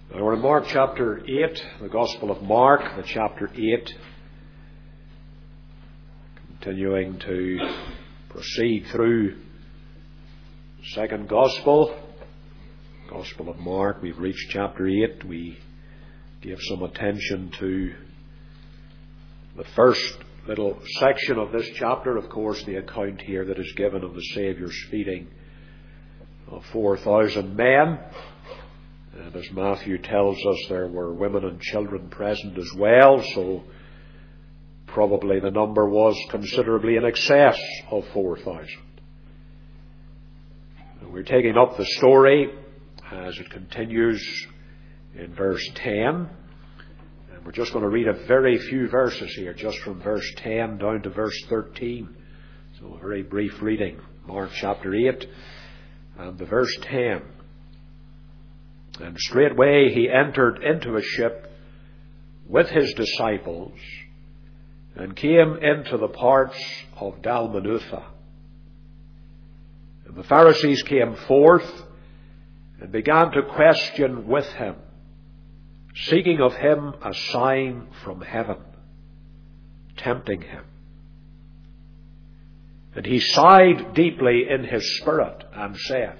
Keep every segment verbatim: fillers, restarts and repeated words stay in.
Now we're in Mark chapter eight, the Gospel of Mark, the chapter eight, continuing to proceed through the second Gospel, Gospel of Mark. We've reached chapter eight. We gave some attention to the first little section of this chapter, of course, the account here that is given of the Saviour's feeding of four thousand men. And as Matthew tells us, there were women and children present as well, so probably the number was considerably in excess of four thousand. And we're taking up the story as it continues in verse ten. And we're just going to read a very few verses here, just from verse ten down to verse thirteen. So a very brief reading. Mark chapter eight and the verse ten. And straightway he entered into a ship with his disciples and came into the parts of Dalmanutha. And the Pharisees came forth and began to question with him, seeking of him a sign from heaven, tempting him. And he sighed deeply in his spirit and saith,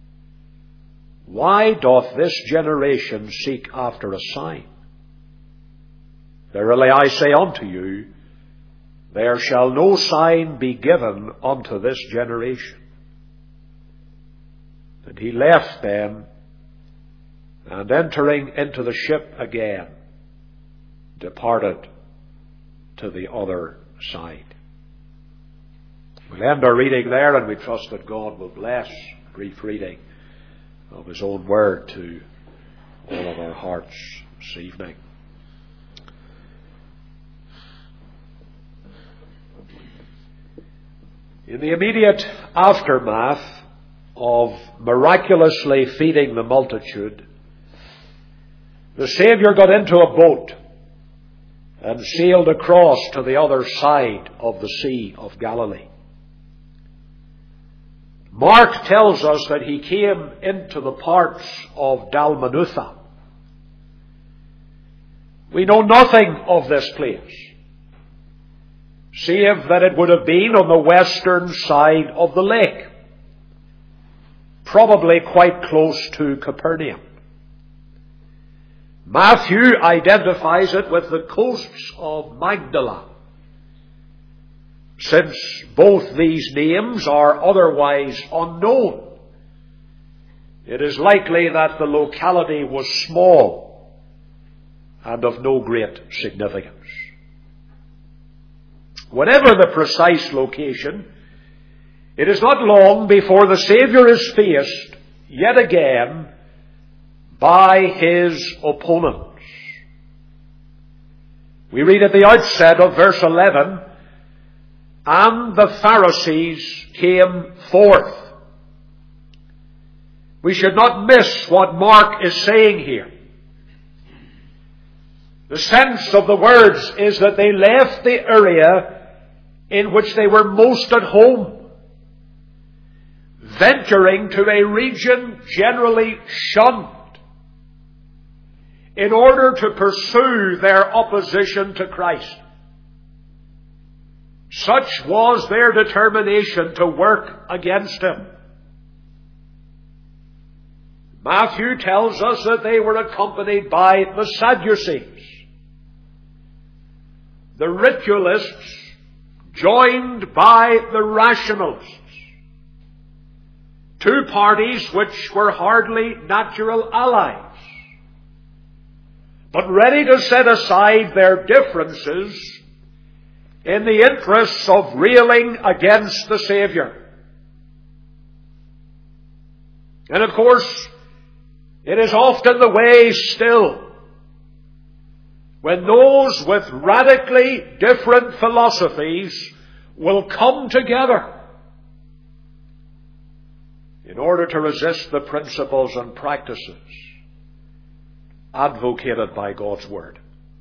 Why doth this generation seek after a sign? Verily I say unto you, there shall no sign be given unto this generation. And he left them, and entering into the ship again, departed to the other side. We'll end our reading there, and we trust that God will bless brief reading of His own word to all of our hearts this evening. In the immediate aftermath of miraculously feeding the multitude, the Saviour got into a boat and sailed across to the other side of the Sea of Galilee. Mark tells us that he came into the parts of Dalmanutha. We know nothing of this place, save that it would have been on the western side of the lake, probably quite close to Capernaum. Matthew identifies it with the coasts of Magdala, since both these names are otherwise unknown. It is likely that the locality was small and of no great significance. Whatever the precise location, it is not long before the Saviour is faced yet again by his opponents. We read at the outset of verse eleven, And the Pharisees came forth. We should not miss what Mark is saying here. The sense of the words is that they left the area in which they were most at home, venturing to a region generally shunned, in order to pursue their opposition to Christ. Such was their determination to work against him. Matthew tells us that they were accompanied by the Sadducees, the ritualists joined by the rationalists, two parties which were hardly natural allies, but ready to set aside their differences in the interests of railing against the Saviour. And of course, it is often the way still, when those with radically different philosophies will come together in order to resist the principles and practices advocated by God's Word.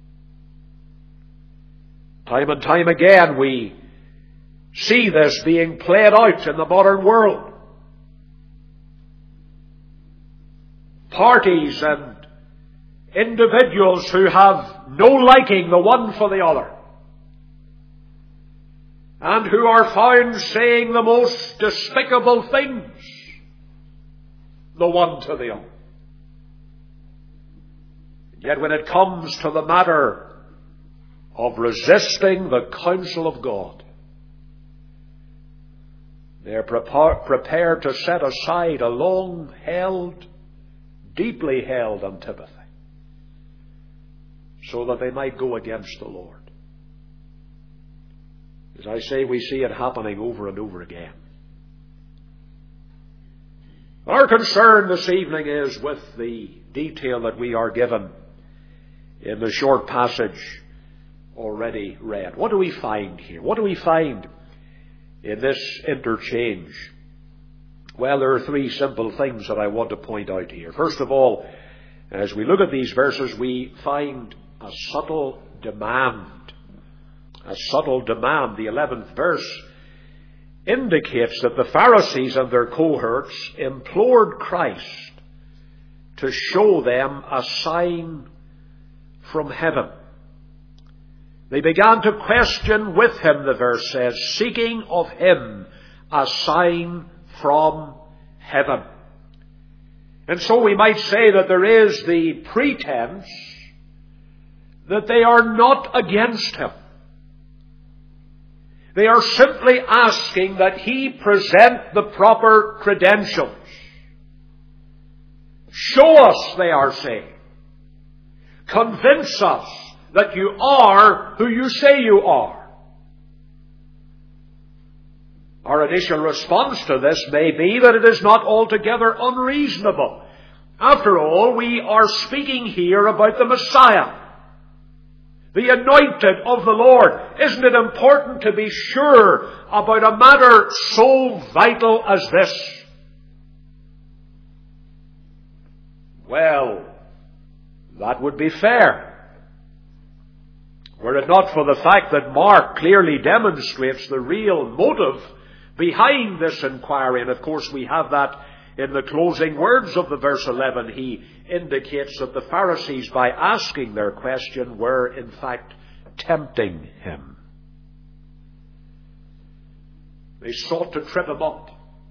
Time and time again we see this being played out in the modern world. Parties and individuals who have no liking the one for the other, and who are found saying the most despicable things the one to the other. Yet when it comes to the matter of resisting the counsel of God, they are prepared to set aside a long-held, deeply held antipathy, so that they might go against the Lord. As I say, we see it happening over and over again. Our concern this evening is with the detail that we are given in the short passage already read. What do we find here? What do we find in this interchange? Well, there are three simple things that I want to point out here. First of all, as we look at these verses, we find a subtle demand. A subtle demand. The eleventh verse indicates that the Pharisees and their cohorts implored Christ to show them a sign from heaven. They began to question with him, the verse says, seeking of him a sign from heaven. And so we might say that there is the pretense that they are not against him. They are simply asking that he present the proper credentials. Show us, they are saying. Convince us that you are who you say you are. Our initial response to this may be that it is not altogether unreasonable. After all, we are speaking here about the Messiah, the anointed of the Lord. Isn't it important to be sure about a matter so vital as this? Well, that would be fair, were it not for the fact that Mark clearly demonstrates the real motive behind this inquiry. And of course we have that in the closing words of the verse eleven. He indicates that the Pharisees, by asking their question, were in fact tempting him. They sought to trip him up.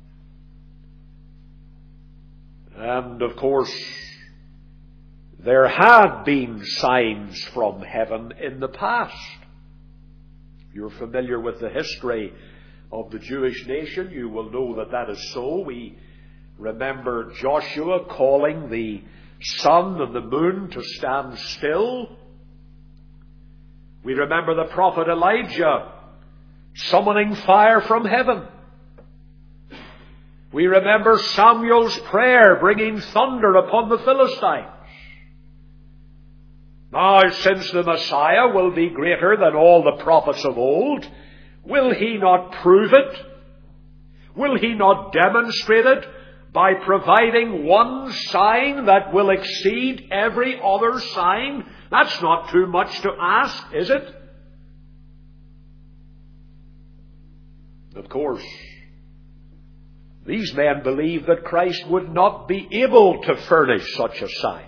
And of course, there had been signs from heaven in the past. You're familiar with the history of the Jewish nation. You will know that that is so. We remember Joshua calling the sun and the moon to stand still. We remember the prophet Elijah summoning fire from heaven. We remember Samuel's prayer bringing thunder upon the Philistines. Now, since the Messiah will be greater than all the prophets of old, will he not prove it? Will he not demonstrate it by providing one sign that will exceed every other sign? That's not too much to ask, is it? Of course, these men believed that Christ would not be able to furnish such a sign.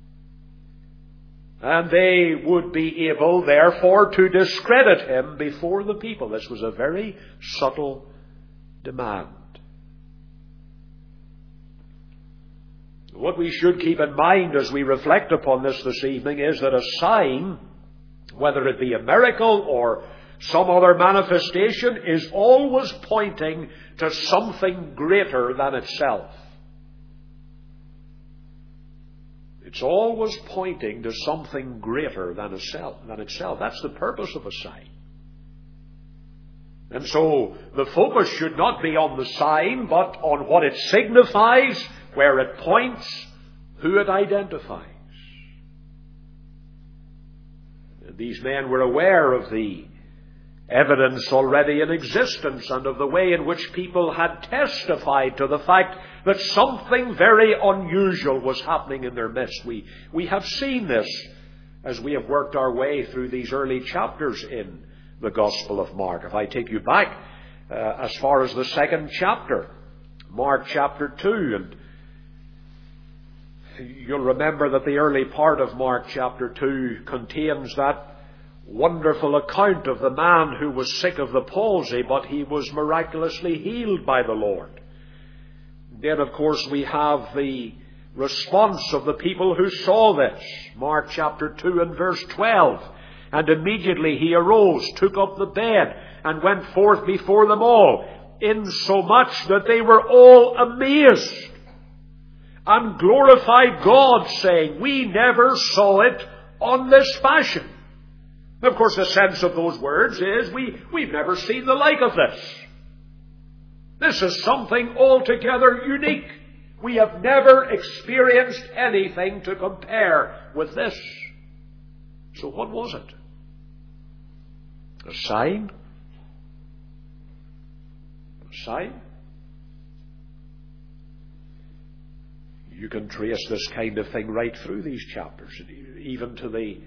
And they would be able, therefore, to discredit him before the people. This was a very subtle demand. What we should keep in mind as we reflect upon this this evening is that a sign, whether it be a miracle or some other manifestation, is always pointing to something greater than itself. It's always pointing to something greater than itself. Than itself. That's the purpose of a sign. And so the focus should not be on the sign, but on what it signifies, where it points, who it identifies. And these men were aware of the evidence already in existence and of the way in which people had testified to the fact that something very unusual was happening in their midst. We, we have seen this as we have worked our way through these early chapters in the Gospel of Mark. If I take you back uh, as far as the second chapter, Mark chapter two, and you'll remember that the early part of Mark chapter two contains that wonderful account of the man who was sick of the palsy, but he was miraculously healed by the Lord. Then, of course, we have the response of the people who saw this. Mark chapter two and verse twelve. And immediately he arose, took up the bed, and went forth before them all, insomuch that they were all amazed, and glorified God, saying, we never saw it on this fashion. Of course, the sense of those words is, we, we've never seen the like of this. This is something altogether unique. We have never experienced anything to compare with this. So what was it? A sign? A sign? You can trace this kind of thing right through these chapters, even to the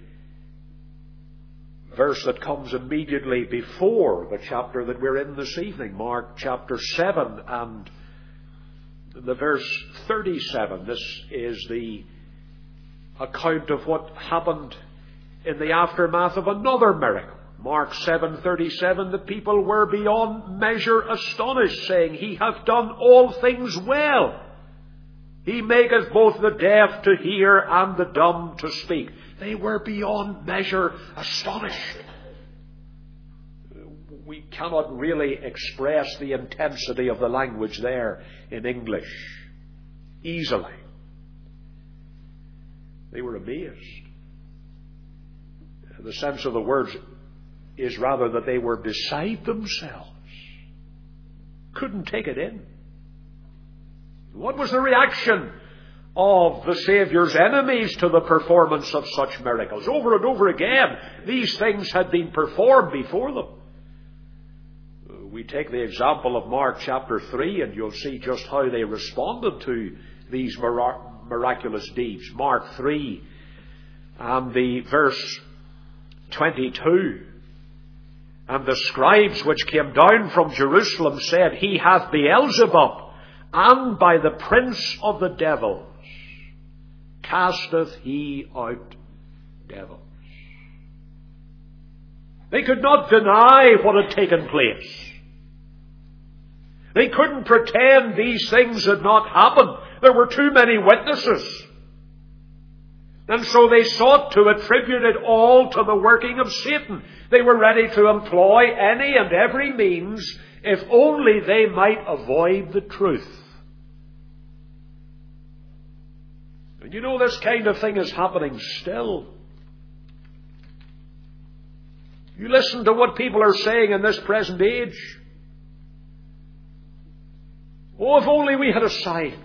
verse that comes immediately before the chapter that we're in this evening, Mark chapter seven and the verse thirty-seven. This is the account of what happened in the aftermath of another miracle. Mark seven thirty-seven, the people were beyond measure astonished, saying, he hath done all things well. He maketh both the deaf to hear and the dumb to speak. They were beyond measure astonished. We cannot really express the intensity of the language there in English easily. They were amazed. The sense of the words is rather that they were beside themselves. Couldn't take it in. What was the reaction of the Saviour's enemies to the performance of such miracles? Over and over again, these things had been performed before them. We take the example of Mark chapter three, and you'll see just how they responded to these miraculous deeds. Mark three and the verse twenty-two. And the scribes which came down from Jerusalem said, he hath Beelzebub, and by the prince of the devils casteth he out devils. They could not deny what had taken place. They couldn't pretend these things had not happened. There were too many witnesses. And so they sought to attribute it all to the working of Satan. They were ready to employ any and every means if only they might avoid the truth. And you know, this kind of thing is happening still. You listen to what people are saying in this present age. Oh, if only we had a sign.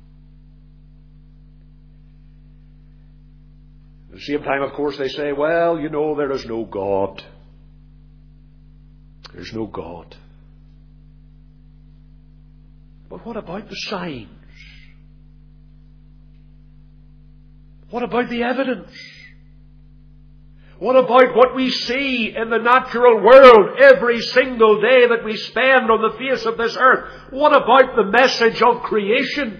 At the same time, of course, they say, well, you know, there is no God. There's no God. But what about the signs? What about the evidence? What about what we see in the natural world every single day that we spend on the face of this earth? What about the message of creation?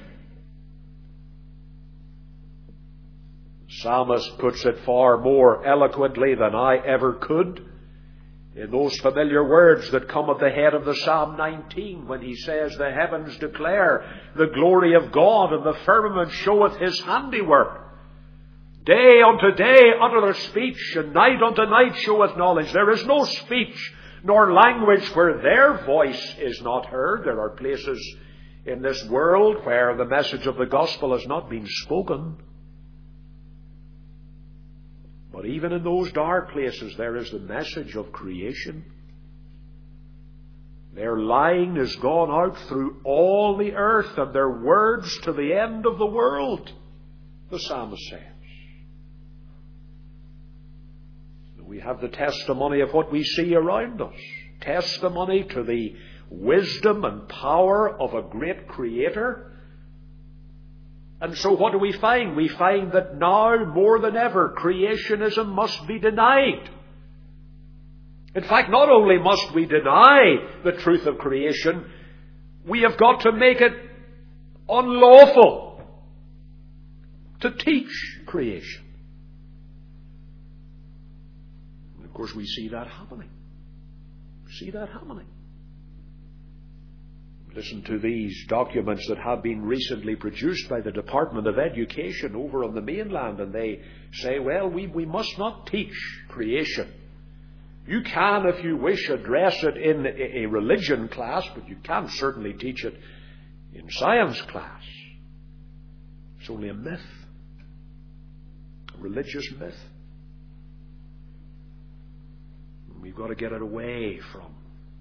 The psalmist puts it far more eloquently than I ever could in those familiar words that come at the head of the Psalm nineteen, when he says, the heavens declare the glory of God, and the firmament showeth his handiwork. Day unto day uttereth speech, and night unto night showeth knowledge. There is no speech nor language where their voice is not heard. There are places in this world where the message of the gospel has not been spoken. But even in those dark places, there is the message of creation. Their line is gone out through all the earth, and their words to the end of the world, the psalmist says. We have the testimony of what we see around us. Testimony to the wisdom and power of a great Creator. And so what do we find? We find that now, more than ever, creationism must be denied. In fact, not only must we deny the truth of creation, we have got to make it unlawful. to teach creation. And of course, we see that happening. We see that happening. Listen to these documents that have been recently produced by the Department of Education over on the mainland, and they say, well, we, we must not teach creation. You can, if you wish, address it in a religion class, but you can't certainly teach it in science class. It's only a myth, a religious myth. And we've got to get it away from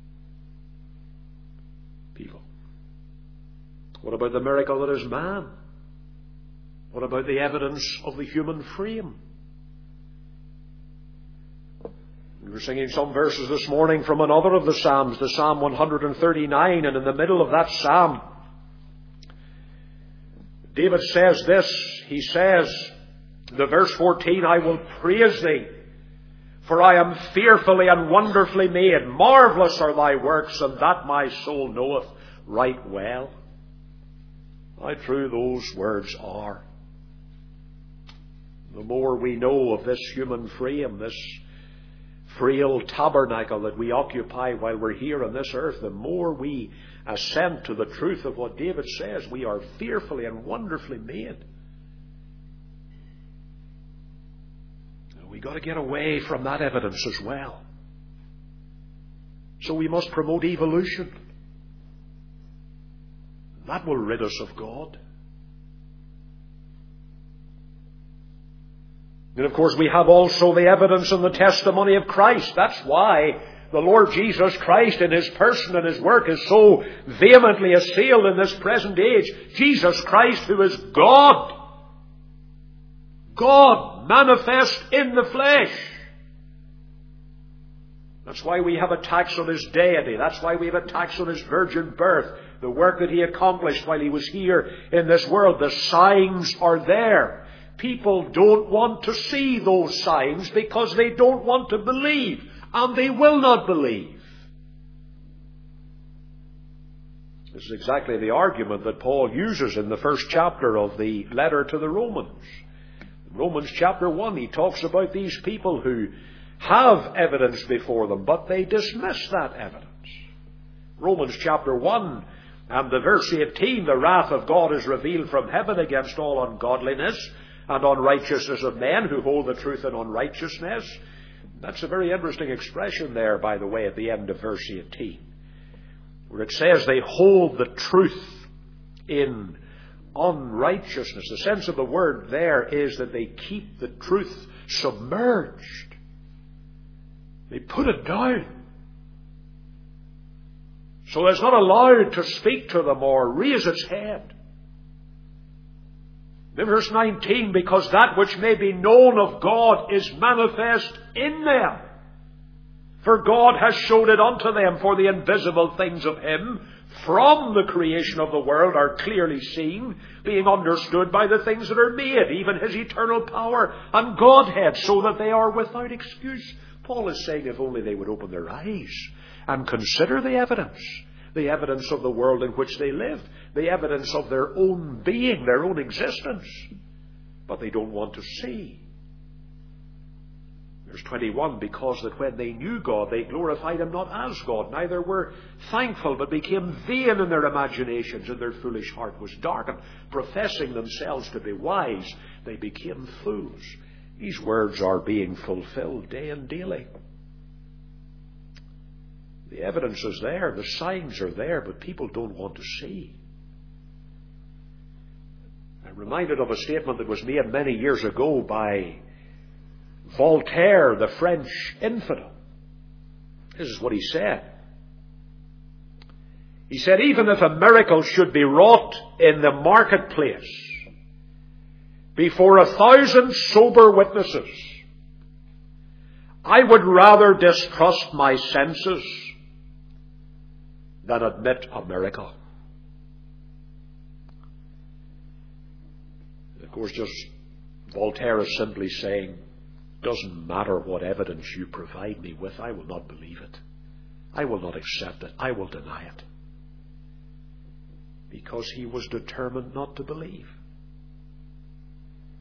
people. What about the miracle that is man? What about the evidence of the human frame? We were singing some verses this morning from another of the Psalms, the Psalm one thirty-nine, and in the middle of that Psalm, David says this. He says, the verse fourteen, I will praise thee, for I am fearfully and wonderfully made. Marvellous are thy works, and that my soul knoweth right well. How true those words are. The more we know of this human frame, this frail tabernacle that we occupy while we're here on this earth, the more we assent to the truth of what David says. We are fearfully and wonderfully made. We've got to get away from that evidence as well. So we must promote evolution. That will rid us of God. And of course we have also the evidence and the testimony of Christ. That's why the Lord Jesus Christ in His person and His work is so vehemently assailed in this present age. Jesus Christ, who is God. God manifest in the flesh. That's why we have attacks on His deity. That's why we have attacks on His virgin birth. The work that He accomplished while He was here in this world. The signs are there. People don't want to see those signs because they don't want to believe. And they will not believe. This is exactly the argument that Paul uses in the first chapter of the letter to the Romans. In Romans chapter one, he talks about these people who have evidence before them, but they dismiss that evidence. Romans chapter one and the verse eighteen, the wrath of God is revealed from heaven against all ungodliness and unrighteousness of men who hold the truth in unrighteousness. That's a very interesting expression there, by the way, at the end of verse eighteen, where it says they hold the truth in unrighteousness. The sense of the word there is that they keep the truth submerged. They put it down. So it's not allowed to speak to them or raise its head. In verse nineteen, because that which may be known of God is manifest in them. For God has showed it unto them, for the invisible things of Him from the creation of the world are clearly seen, being understood by the things that are made, even His eternal power and Godhead, so that they are without excuse. Paul is saying if only they would open their eyes and consider the evidence. The evidence of the world in which they live. The evidence of their own being, their own existence. But they don't want to see. Verse twenty-one, because that when they knew God, they glorified Him not as God, neither were thankful, but became vain in their imaginations, and their foolish heart was darkened. Professing themselves to be wise, they became fools. These words are being fulfilled day and daily. The evidence is there, the signs are there, but people don't want to see. I'm reminded of a statement that was made many years ago by Voltaire, the French infidel. This is what he said. He said, even if a miracle should be wrought in the marketplace before a thousand sober witnesses, I would rather distrust my senses than admit a miracle. Of course, just Voltaire is simply saying, doesn't matter what evidence you provide me with, I will not believe it. I will not accept it. I will deny it. Because he was determined not to believe.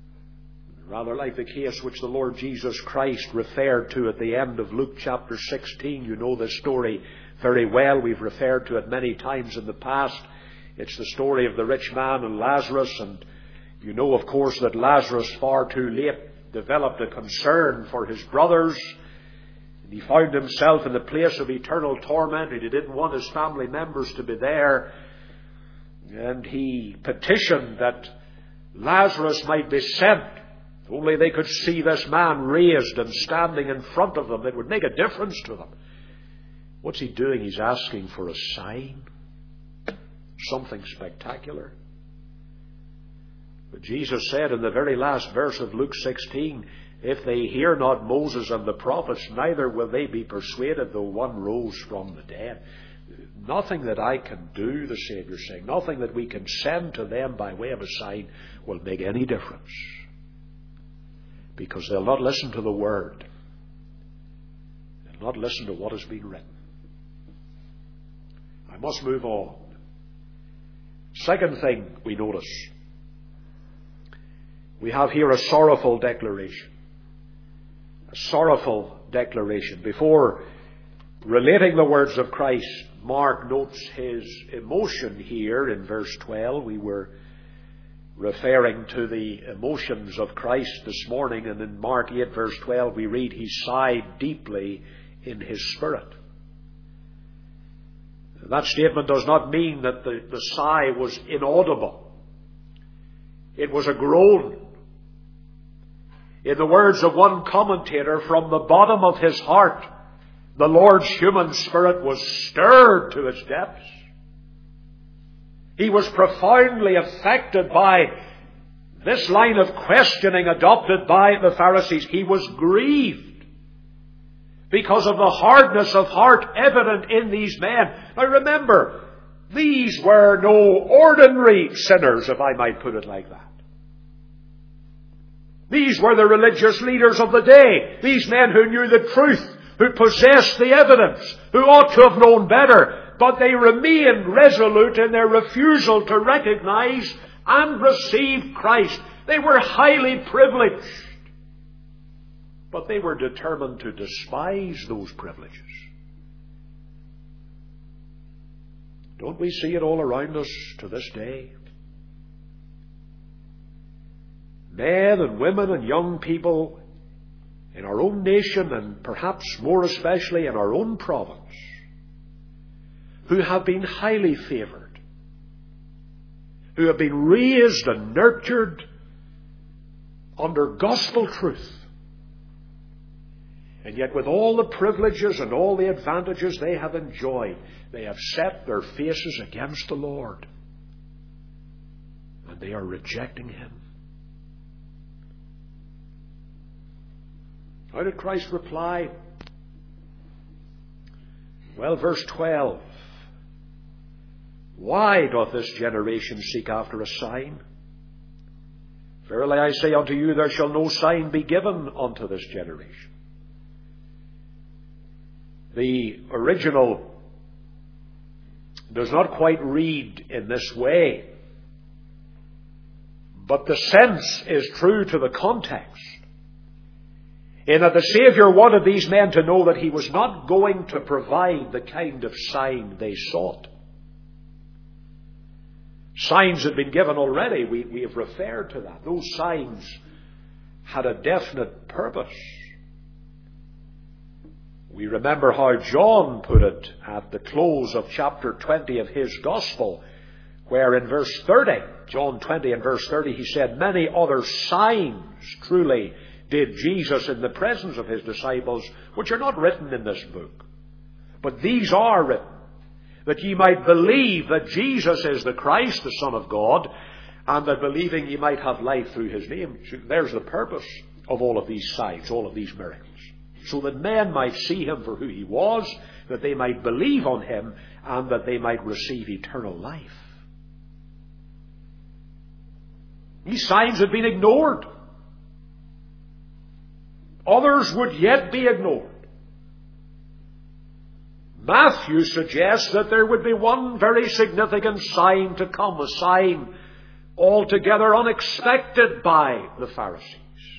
Rather like the case which the Lord Jesus Christ referred to at the end of Luke chapter sixteen. You know this story very well. We've referred to it many times in the past. It's the story of the rich man and Lazarus. And you know, of course, that Lazarus, far too late, developed a concern for his brothers. And he found himself in the place of eternal torment, and he didn't want his family members to be there. And he petitioned that Lazarus might be sent. If only they could see this man raised and standing in front of them, it would make a difference to them. What's he doing? He's asking for a sign. Something spectacular. But Jesus said in the very last verse of Luke sixteen, if they hear not Moses and the prophets, neither will they be persuaded, though one rose from the dead. Nothing that I can do, the Saviour's saying, nothing that we can send to them by way of a sign will make any difference. Because they'll not listen to the Word. They'll not listen to what has been written. I must move on. Second thing we notice. We have here a sorrowful declaration. A sorrowful declaration. Before relating the words of Christ, Mark notes his emotion here in verse twelve. We were referring to the emotions of Christ this morning, and in Mark eight verse twelve we read, he sighed deeply in his spirit. That statement does not mean that the, the sigh was inaudible. It was a groan. In the words of one commentator, from the bottom of his heart, the Lord's human spirit was stirred to its depths. He was profoundly affected by this line of questioning adopted by the Pharisees. He was grieved because of the hardness of heart evident in these men. Now remember, these were no ordinary sinners, if I might put it like that. These were the religious leaders of the day. These men who knew the truth, who possessed the evidence, who ought to have known better. But they remained resolute in their refusal to recognize and receive Christ. They were highly privileged. But they were determined to despise those privileges. Don't we see it all around us to this day? Men and women and young people in our own nation, and perhaps more especially in our own province, who have been highly favoured, who have been raised and nurtured under gospel truth. And yet with all the privileges and all the advantages they have enjoyed, they have set their faces against the Lord. And they are rejecting Him. How did Christ reply? Well, verse twelve. Why doth this generation seek after a sign? Verily I say unto you, there shall no sign be given unto this generation. The original does not quite read in this way, but the sense is true to the context, in that the Saviour wanted these men to know that He was not going to provide the kind of sign they sought. Signs had been given already. We, we have referred to that. Those signs had a definite purpose. We remember how John put it at the close of chapter twenty of his Gospel, where in verse thirty, John twenty and verse thirty, he said, many other signs truly did Jesus in the presence of His disciples, which are not written in this book. But these are written, that ye might believe that Jesus is the Christ, the Son of God, and that believing ye might have life through His name. There's the purpose of all of these signs, all of these miracles. So that men might see Him for who He was, that they might believe on Him, and that they might receive eternal life. These signs had been ignored. Others would yet be ignored. Matthew suggests that there would be one very significant sign to come, a sign altogether unexpected by the Pharisees.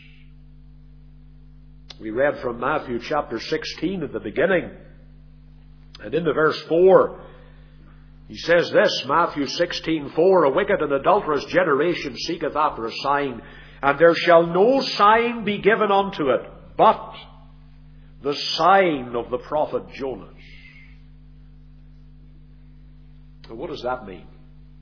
We read from Matthew chapter sixteen at the beginning, and in the verse four, he says this, Matthew sixteen four, "A wicked and adulterous generation seeketh after a sign, and there shall no sign be given unto it, but the sign of the prophet Jonas." So what does that mean?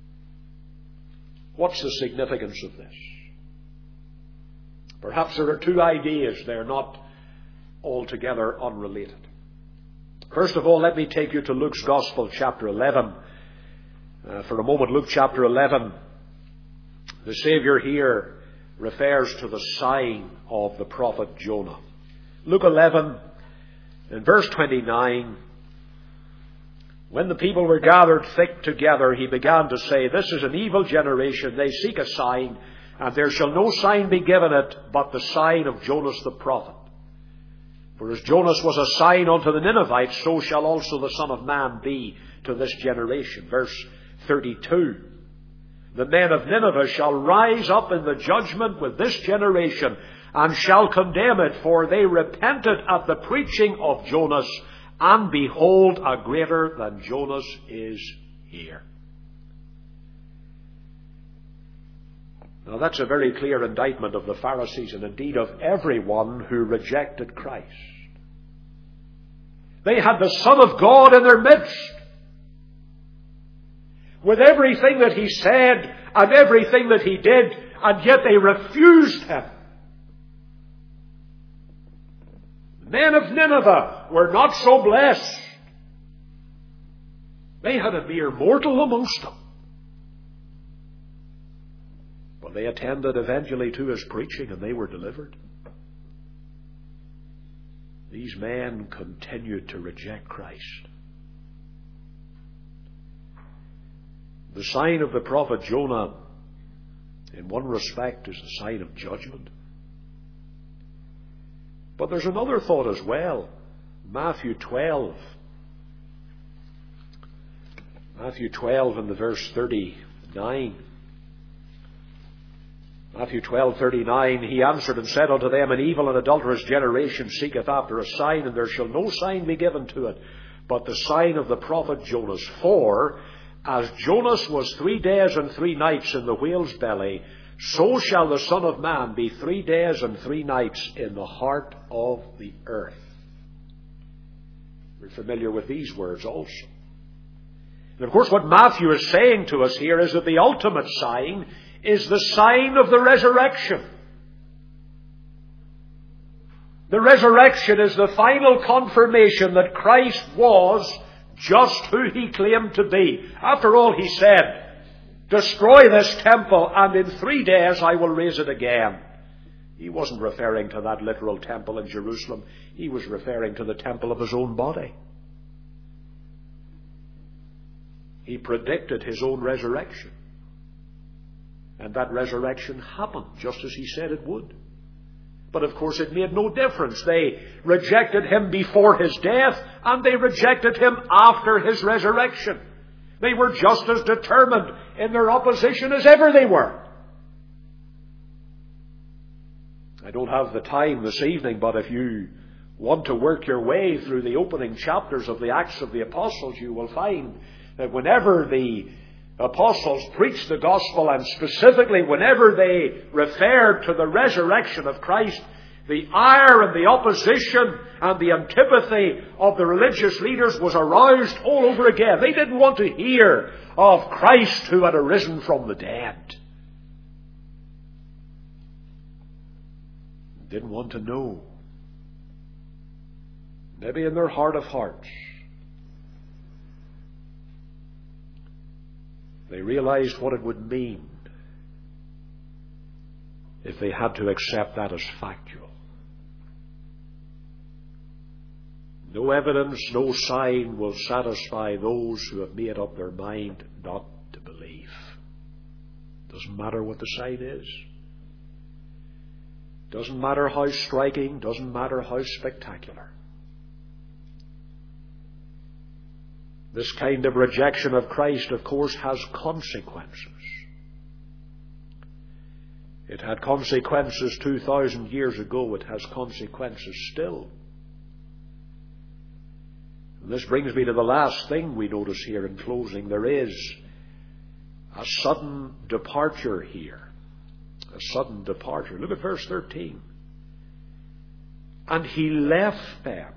What's the significance of this? Perhaps there are two ideas. They're not altogether unrelated. First of all, let me take you to Luke's Gospel, chapter eleven. Uh, for a moment, Luke chapter eleven. The Saviour here refers to the sign of the prophet Jonah. Luke eleven, in verse twenty-nine, "When the people were gathered thick together, he began to say, This is an evil generation. They seek a sign, and there shall no sign be given it, but the sign of Jonas the prophet. For as Jonas was a sign unto the Ninevites, so shall also the Son of Man be to this generation." Verse thirty-two, "The men of Nineveh shall rise up in the judgment with this generation, and shall condemn it, for they repented at the preaching of Jonas, and behold, a greater than Jonas is here." Now that's a very clear indictment of the Pharisees, and indeed of everyone who rejected Christ. They had the Son of God in their midst, with everything that he said and everything that he did, and yet they refused him. The men of Nineveh were not so blessed. They had a mere mortal amongst them. But they attended eventually to his preaching, and they were delivered. These men continued to reject Christ. The sign of the prophet Jonah, in one respect, is a sign of judgment. But there's another thought as well. Matthew twelve. Matthew twelve and the verse thirty-nine. Matthew twelve, thirty-nine, "He answered and said unto them, An evil and adulterous generation seeketh after a sign, and there shall no sign be given to it, but the sign of the prophet Jonas. For as Jonas was three days and three nights in the whale's belly, so shall the Son of Man be three days and three nights in the heart of the earth." We're familiar with these words also. And of course what Matthew is saying to us here is that the ultimate sign is the sign of the resurrection. The resurrection is the final confirmation that Christ was just who he claimed to be. After all, he said, "Destroy this temple, and in three days I will raise it again." He wasn't referring to that literal temple in Jerusalem. He was referring to the temple of his own body. He predicted his own resurrection. And that resurrection happened just as he said it would. But of course it made no difference. They rejected him before his death, and they rejected him after his resurrection. They were just as determined in their opposition as ever they were. I don't have the time this evening, but if you want to work your way through the opening chapters of the Acts of the Apostles, you will find that whenever the apostles preached the gospel, and specifically whenever they referred to the resurrection of Christ, the ire and the opposition and the antipathy of the religious leaders was aroused all over again. They didn't want to hear of Christ who had arisen from the dead. Didn't want to know. Maybe in their heart of hearts, they realized what it would mean if they had to accept that as factual. No evidence, no sign will satisfy those who have made up their mind not to believe. Doesn't matter what the sign is. Doesn't matter how striking, doesn't matter how spectacular. This kind of rejection of Christ, of course, has consequences. It had consequences two thousand years ago. It has consequences still. And this brings me to the last thing we notice here in closing. There is a sudden departure here. A sudden departure. Look at verse thirteen. And he left them,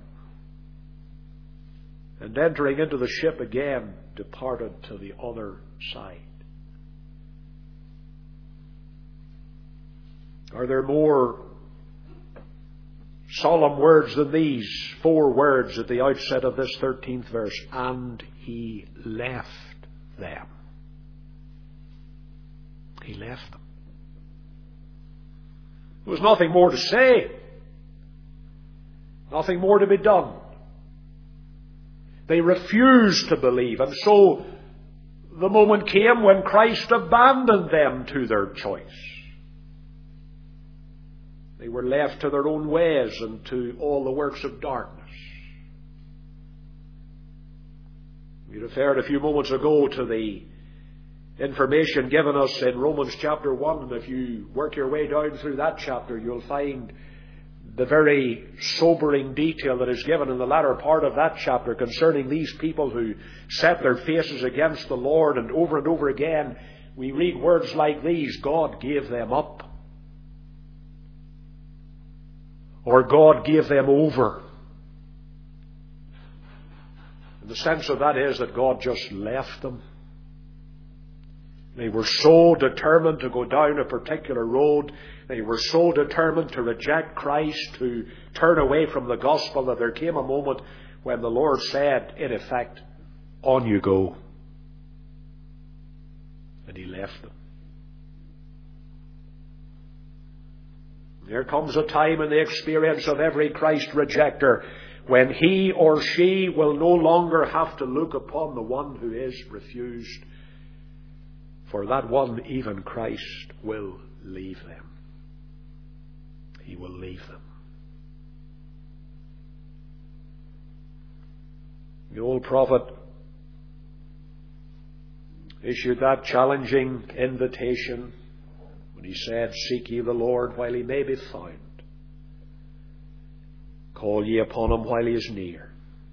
and entering into the ship again, departed to the other side. Are there more solemn words than these four words at the outset of this thirteenth verse? And he left them. He left them. There was nothing more to say. Nothing more to be done. They refused to believe, and so the moment came when Christ abandoned them to their choice. They were left to their own ways and to all the works of darkness. We referred a few moments ago to the information given us in Romans chapter one, and if you work your way down through that chapter, you'll find the very sobering detail that is given in the latter part of that chapter concerning these people who set their faces against the Lord, and over and over again we read words like these: God gave them up, or God gave them over. And the sense of that is that God just left them. They were so determined to go down a particular road. They were so determined to reject Christ, to turn away from the gospel, that there came a moment when the Lord said, in effect, on you go. And he left them. There comes a time in the experience of every Christ rejecter when he or she will no longer have to look upon the one who is refused. For that one, even Christ will leave them. He will leave them. The old prophet issued that challenging invitation when he said, "Seek ye the Lord while he may be found. Call ye upon him while he is near."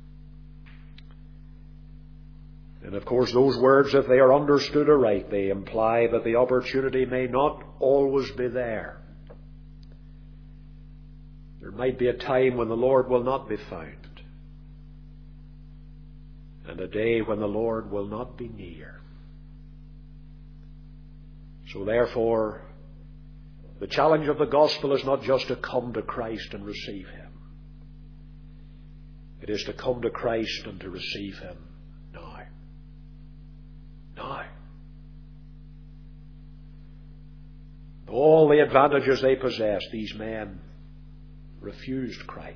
And of course those words, if they are understood aright, they imply that the opportunity may not always be there. There might be a time when the Lord will not be found, and a day when the Lord will not be near. So therefore, the challenge of the gospel is not just to come to Christ and receive him. It is to come to Christ and to receive him now. Now. All the advantages they possessed, these men refused Christ.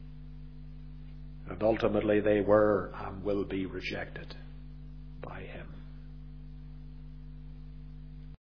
And ultimately they were and will be rejected by him.